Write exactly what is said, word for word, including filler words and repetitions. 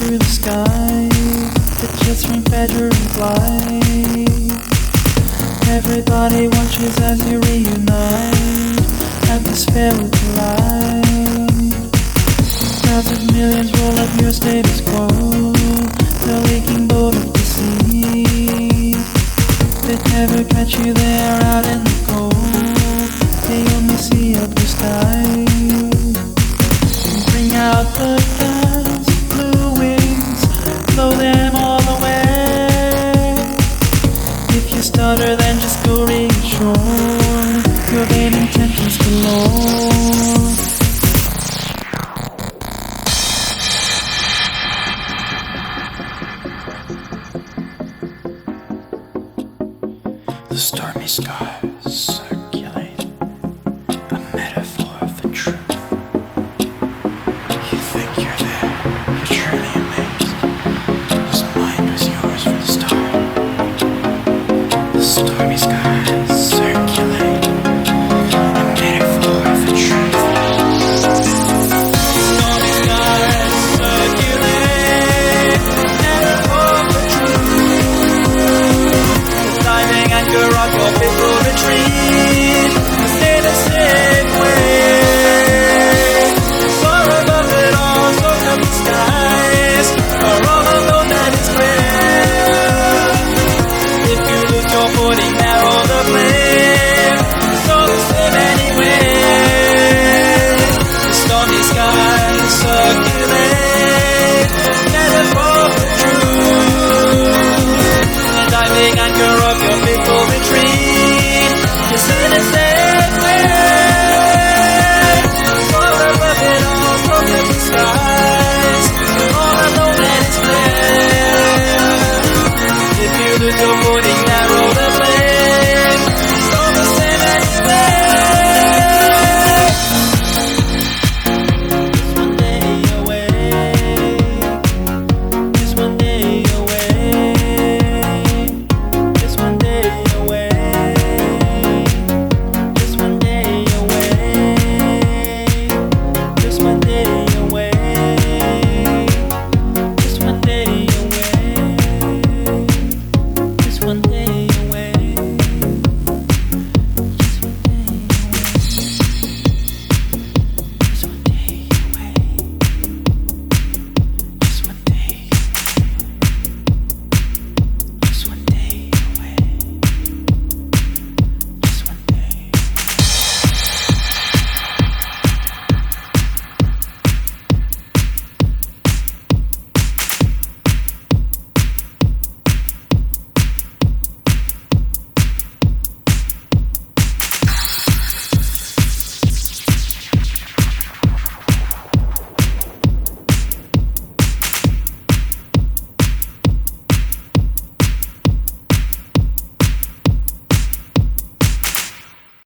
through the sky, the jets ring better and fly. Everybody watches as you reunite, atmosphere with the light. Crowds of millions roll up your status quo, the leaking boat of the sea. They'd never catch you there out in the cold, they only see up the sky. Bring out the guns, blue wings, blow them all away. If you stutter then just go reassure, your vain intentions galore. The stormy sky.